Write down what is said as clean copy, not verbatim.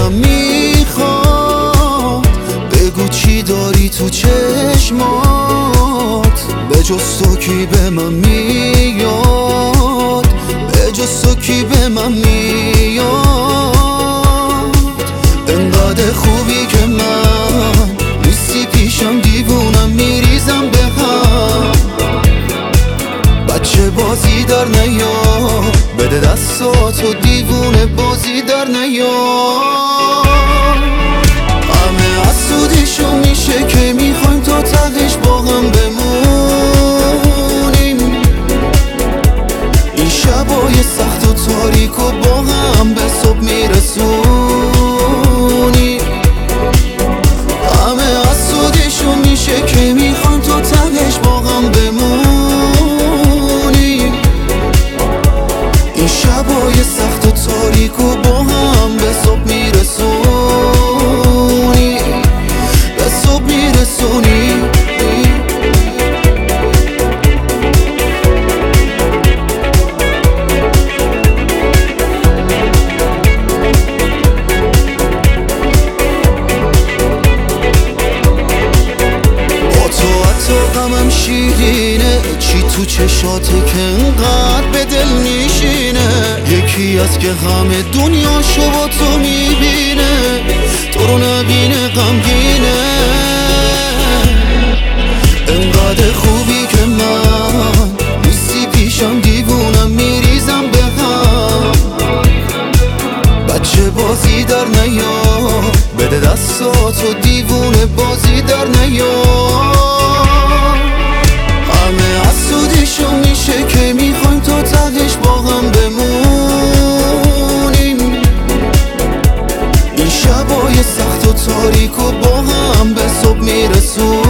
من میخواد، بگو چی داری تو چشمات، به جز تو کی به من میاد، به جز تو کی به من میاد. انقدر خوبی که من نیستی پیشم، دیوونم میریزم به هم. بچه بازی در نیا، بده دستاتو دیوونه بازی در نیا. همه حسودیشو میشه که میخوایم تا تهش با هم بمونیم، این شبای سخت و تاریک و با هم به صبح میرسونیم. همه حسودیشو میشه که میخوایم تا تهش با هم بمونیم، این شبای سخت و تاریک و با هم به صبح میرسونی، به صبح میرسونی. با تو حتی غمم شیرینه، چی تو چشاته که انقدر به دل میشینه. یکی از که همه دنیاشو با تو میبینه، تو رو نبینه غمگینه. انقدر خوبی که من نیستی پیشم، دیوونم میریزم به هم. بچه بازی در نیا، بده دستاتو دیوونه بازی در نیا. همه حسودیشو میشه که میخوایم تا تهش با هم بمونیم، این شبای سخت و تاریک و با هم به صبح میرسونیم.